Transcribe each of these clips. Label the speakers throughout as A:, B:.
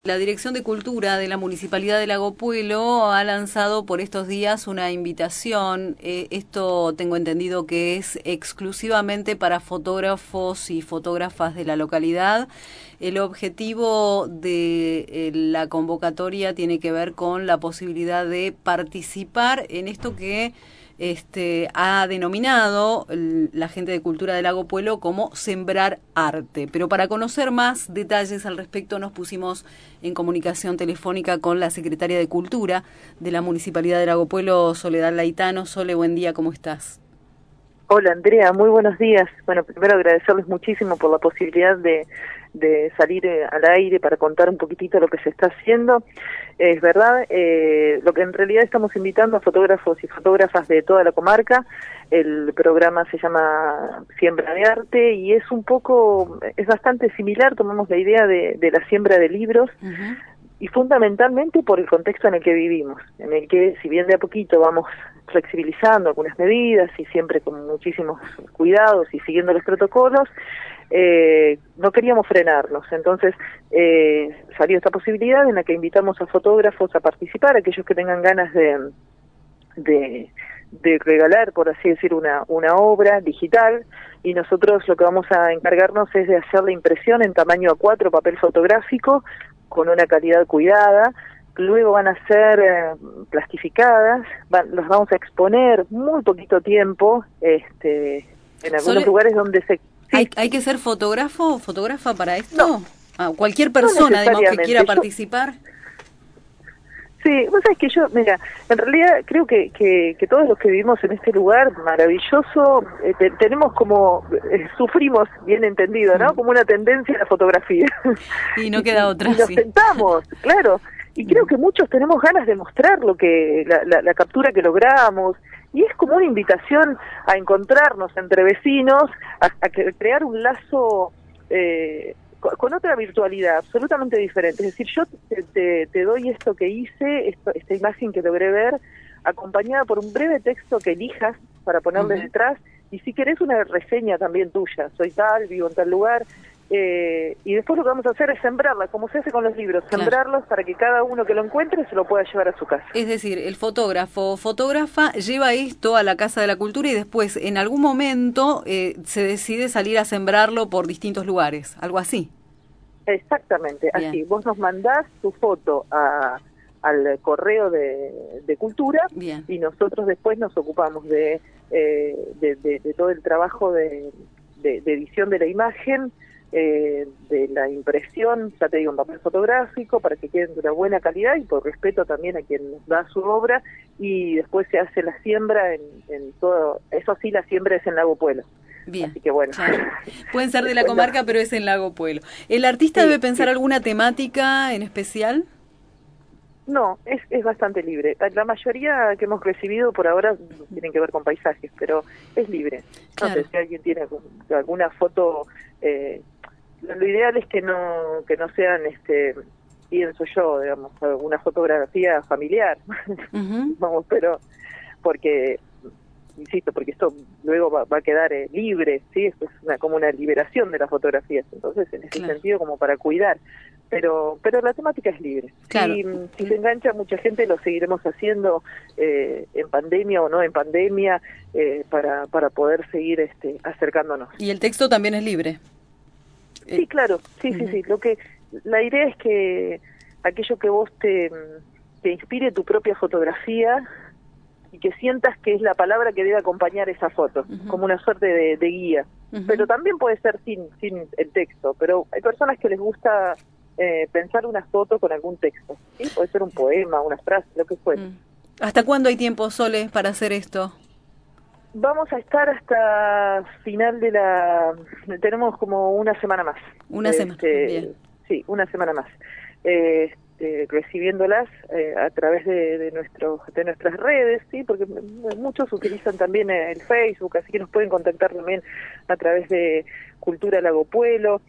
A: La Dirección de Cultura de la Municipalidad de Lago Puelo ha lanzado por estos días una invitación. Esto tengo entendido que es exclusivamente para fotógrafos y fotógrafas de la localidad. El objetivo de la convocatoria tiene que ver con la posibilidad de participar en esto que ha denominado la gente de Cultura de Lago Puelo como Sembrar Arte. Pero para conocer más detalles al respecto nos pusimos en comunicación telefónica con la secretaria de Cultura de la Municipalidad de Lago Puelo, Soledad Laitano. Sole, buen día, ¿cómo estás?
B: Hola Andrea, muy buenos días. Bueno, primero agradecerles muchísimo por la posibilidad de salir al aire para contar un poquitito lo que se está haciendo. Es verdad, lo que en realidad estamos invitando a fotógrafos y fotógrafas de toda la comarca. El programa se llama Siembra de Arte y es bastante similar, tomamos la idea de la siembra de libros.
A: Uh-huh.
B: Y fundamentalmente por el contexto en el que vivimos, en el que si bien de a poquito vamos flexibilizando algunas medidas y siempre con muchísimos cuidados y siguiendo los protocolos, no queríamos frenarnos. Entonces salió esta posibilidad en la que invitamos a fotógrafos a participar, aquellos que tengan ganas de regalar, por así decir, una obra digital, y nosotros lo que vamos a encargarnos es de hacer la impresión en tamaño A4, papel fotográfico, con una calidad cuidada. Luego van a ser plastificadas, los vamos a exponer muy poquito tiempo, en algunos lugares donde se... Sí.
A: ¿Hay que ser fotógrafo o fotógrafa para esto?
B: No,
A: cualquier persona,
B: no
A: además, que quiera participar.
B: Sí, vos sabés que yo, mira, en realidad creo que todos los que vivimos en este lugar maravilloso, tenemos como, sufrimos, bien entendido, ¿no? Como una tendencia a la fotografía.
A: Y no queda otra,
B: y nos
A: sí.
B: sentamos, claro, y creo que muchos tenemos ganas de mostrar la captura que logramos, y es como una invitación a encontrarnos entre vecinos, a crear un lazo con otra virtualidad absolutamente diferente. Es decir, yo te doy esto que hice, esta imagen que logré ver, acompañada por un breve texto que elijas para ponerle
A: Uh-huh.
B: detrás, y si querés una reseña también tuya, soy tal, vivo en tal lugar, y después lo que vamos a hacer es sembrarla, como se hace con los libros,
A: Claro.
B: Sembrarlos para que cada uno que lo encuentre se lo pueda llevar a su casa.
A: Es decir, el fotógrafo o fotógrafa lleva esto a la Casa de la Cultura y después en algún momento se decide salir a sembrarlo por distintos lugares, algo así.
B: Exactamente,
A: Bien.
B: así. Vos nos mandás tu foto al correo de Cultura.
A: Bien.
B: Y nosotros después nos ocupamos de todo el trabajo de edición de la imagen, de la impresión, ya te digo, en papel fotográfico, para que queden de una buena calidad y por respeto también a quien nos da su obra, y después se hace la siembra en todo, eso sí, la siembra es en Lago Puelo.
A: Bien.
B: Así que bueno.
A: Claro. Pueden ser de la comarca, pero es en Lago Puelo. ¿El artista debe pensar alguna temática en especial?
B: No, es bastante libre. La mayoría que hemos recibido por ahora tienen que ver con paisajes, pero es libre.
A: Claro.
B: No sé si alguien tiene alguna foto, lo ideal es que no sean, pienso yo, digamos, una fotografía familiar.
A: Uh-huh.
B: Vamos, pero porque insisto, porque esto luego va a quedar libre, ¿sí? Esto es como una liberación de las fotografías, entonces en ese
A: Claro.
B: sentido como para cuidar, pero la temática es libre.
A: Claro.
B: Si se engancha mucha gente, lo seguiremos haciendo en pandemia o no en pandemia, para poder seguir acercándonos.
A: ¿Y el texto también es libre?
B: Sí, claro, sí. La idea es que aquello que vos te inspire tu propia fotografía, y que sientas que es la palabra que debe acompañar esa foto,
A: Uh-huh.
B: como una suerte de guía.
A: Uh-huh.
B: Pero también puede ser sin el texto, pero hay personas que les gusta pensar una foto con algún texto, ¿sí? Puede ser un poema, una frase, lo que fuera.
A: ¿Hasta cuándo hay tiempo, Sole, para hacer esto?
B: Vamos a estar hasta final tenemos como una semana más.
A: Una semana, bien.
B: Sí, una semana más. Recibiéndolas a través de nuestras redes, sí, porque muchos utilizan también el Facebook, así que nos pueden contactar también a través de Cultura Lago Puelo.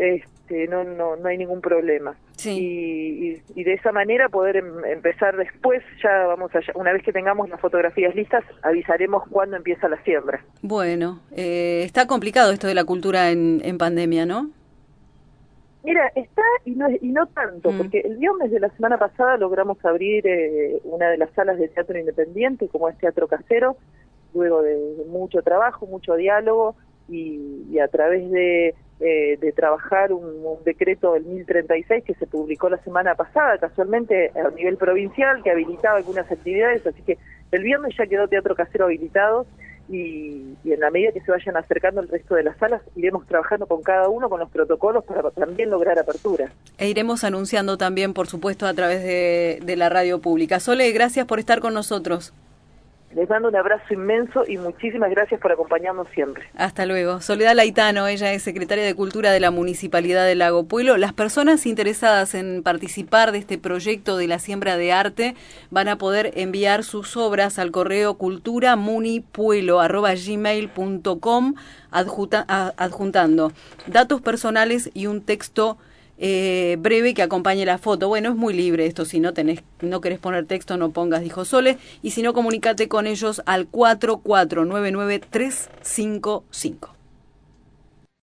B: No hay ningún problema.
A: Sí.
B: Y de esa manera poder empezar después, una vez que tengamos las fotografías listas, avisaremos cuándo empieza la siembra.
A: Bueno, está complicado esto de la cultura en pandemia, ¿no?
B: Mira, está y no tanto, porque el viernes de la semana pasada logramos abrir una de las salas de teatro independiente, como es Teatro Casero, luego de mucho trabajo, mucho diálogo, y a través de trabajar un decreto del 1036 que se publicó la semana pasada, casualmente a nivel provincial, que habilitaba algunas actividades, así que el viernes ya quedó Teatro Casero habilitado, y en la medida que se vayan acercando el resto de las salas, iremos trabajando con cada uno, con los protocolos, para también lograr apertura.
A: E iremos anunciando también, por supuesto, a través de la radio pública. Sole, gracias por estar con nosotros.
B: Les mando un abrazo inmenso y muchísimas gracias por acompañarnos siempre.
A: Hasta luego. Soledad Laitano, ella es secretaria de Cultura de la Municipalidad de Lago Puelo. Las personas interesadas en participar de este proyecto de la siembra de arte van a poder enviar sus obras al correo culturamunipuelo@gmail.com adjuntando datos personales y un texto breve que acompañe la foto. Bueno, es muy libre esto, si no querés poner texto, no pongas, dijo Sole, y si no, comunícate con ellos al 4499-355.